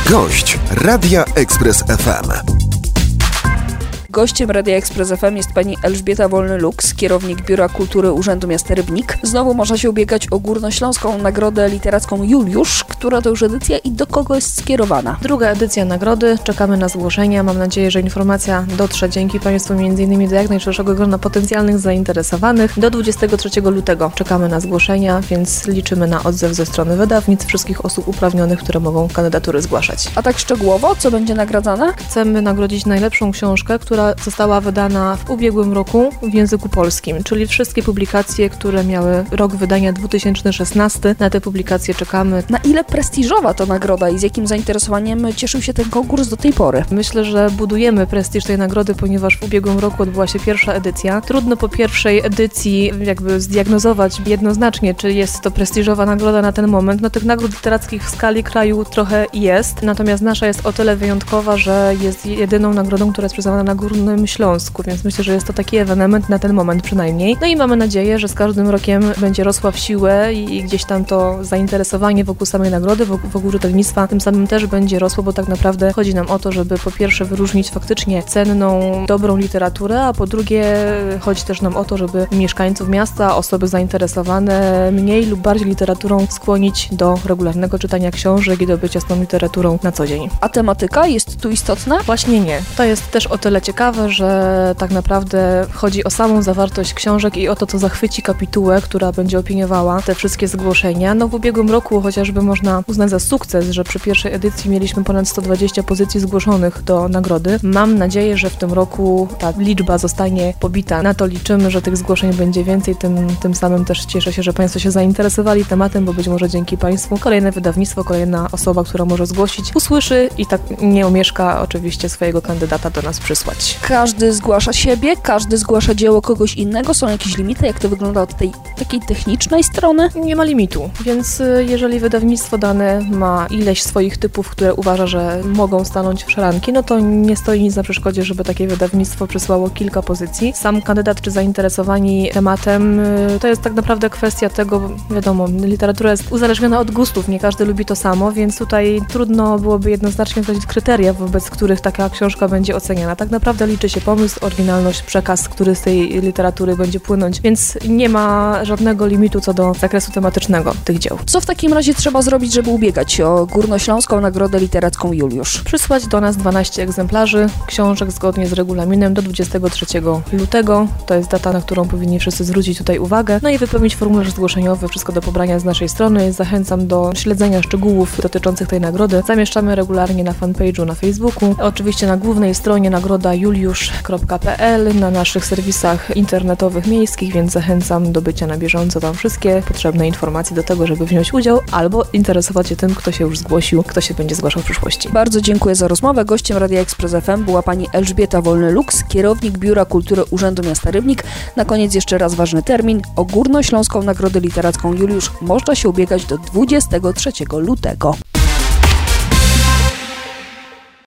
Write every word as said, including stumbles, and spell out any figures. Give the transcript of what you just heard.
Gość Radia Express F M. Gościem Radia Express F M jest pani Elżbieta Wolny-Lux, kierownik Biura Kultury Urzędu Miasta Rybnik. Znowu można się ubiegać o Górnośląską Nagrodę Literacką Juliusz, która to już edycja i do kogo jest skierowana? Druga edycja nagrody. Czekamy na zgłoszenia. Mam nadzieję, że informacja dotrze dzięki Państwu m.in. do jak najszerszego grona potencjalnych zainteresowanych. Do dwudziestego trzeciego lutego czekamy na zgłoszenia, więc liczymy na odzew ze strony wydawnictw, wszystkich osób uprawnionych, które mogą kandydatury zgłaszać. A tak szczegółowo, co będzie nagradzane? Chcemy nagrodzić najlepszą książkę, która została wydana w ubiegłym roku w języku polskim, czyli wszystkie publikacje, które miały rok wydania dwa tysiące szesnasty. Na te publikacje czekamy. Na ile prestiżowa to nagroda i z jakim zainteresowaniem cieszył się ten konkurs do tej pory? Myślę, że budujemy prestiż tej nagrody, ponieważ w ubiegłym roku odbyła się pierwsza edycja. Trudno po pierwszej edycji jakby zdiagnozować jednoznacznie, czy jest to prestiżowa nagroda na ten moment. No tych nagród literackich w skali kraju trochę jest, natomiast nasza jest o tyle wyjątkowa, że jest jedyną nagrodą, która jest przyznawana na Górnym Śląsku, więc myślę, że jest to taki ewenement na ten moment przynajmniej. No i mamy nadzieję, że z każdym rokiem będzie rosła w siłę i, i gdzieś tam to zainteresowanie wokół samej nagrody, wokół, wokół czytelnictwa tym samym też będzie rosło, bo tak naprawdę chodzi nam o to, żeby po pierwsze wyróżnić faktycznie cenną, dobrą literaturę, a po drugie chodzi też nam o to, żeby mieszkańców miasta, osoby zainteresowane mniej lub bardziej literaturą skłonić do regularnego czytania książek i do bycia z tą literaturą na co dzień. A tematyka jest tu istotna? Właśnie nie. To jest też o tyle ciekawe, że tak naprawdę chodzi o samą zawartość książek i o to, co zachwyci kapitułę, która będzie opiniowała te wszystkie zgłoszenia. No w ubiegłym roku chociażby można uznać za sukces, że przy pierwszej edycji mieliśmy ponad sto dwadzieścia pozycji zgłoszonych do nagrody. Mam nadzieję, że w tym roku ta liczba zostanie pobita. Na to liczymy, że tych zgłoszeń będzie więcej, tym, tym samym też cieszę się, że Państwo się zainteresowali tematem, bo być może dzięki Państwu kolejne wydawnictwo, kolejna osoba, która może zgłosić, usłyszy i tak nie omieszka oczywiście swojego kandydata do nas przysłać. Każdy zgłasza siebie, każdy zgłasza dzieło kogoś innego. Są jakieś limity? Jak to wygląda od tej takiej technicznej strony? Nie ma limitu, więc jeżeli wydawnictwo dane ma ileś swoich typów, które uważa, że mogą stanąć w szranki, no to nie stoi nic na przeszkodzie, żeby takie wydawnictwo przysłało kilka pozycji. Sam kandydat czy zainteresowani tematem to jest tak naprawdę kwestia tego, wiadomo, literatura jest uzależniona od gustów, nie każdy lubi to samo, więc tutaj trudno byłoby jednoznacznie określić kryteria, wobec których taka książka będzie oceniana. Tak naprawdę liczy się pomysł, oryginalność, przekaz, który z tej literatury będzie płynąć, więc nie ma żadnego limitu co do zakresu tematycznego tych dzieł. Co w takim razie trzeba zrobić, żeby ubiegać się o Górnośląską Nagrodę Literacką Juliusz? Przysłać do nas dwanaście egzemplarzy książek zgodnie z regulaminem do dwudziestego trzeciego lutego. To jest data, na którą powinni wszyscy zwrócić tutaj uwagę. No i wypełnić formularz zgłoszeniowy, wszystko do pobrania z naszej strony. Zachęcam do śledzenia szczegółów dotyczących tej nagrody. Zamieszczamy regularnie na fanpage'u na Facebooku. Oczywiście na głównej stronie nagroda juliusz kropka p l, na naszych serwisach internetowych miejskich, więc zachęcam do bycia na bieżąco. Tam wszystkie potrzebne informacje do tego, żeby wziąć udział albo interesować się tym, kto się już zgłosił, kto się będzie zgłaszał w przyszłości. Bardzo dziękuję za rozmowę. Gościem Radia Express F M była pani Elżbieta Wolny-Lux, kierownik Biura Kultury Urzędu Miasta Rybnik. Na koniec jeszcze raz ważny termin. O Górnośląską Nagrodę Literacką Juliusz można się ubiegać do dwudziestego trzeciego lutego.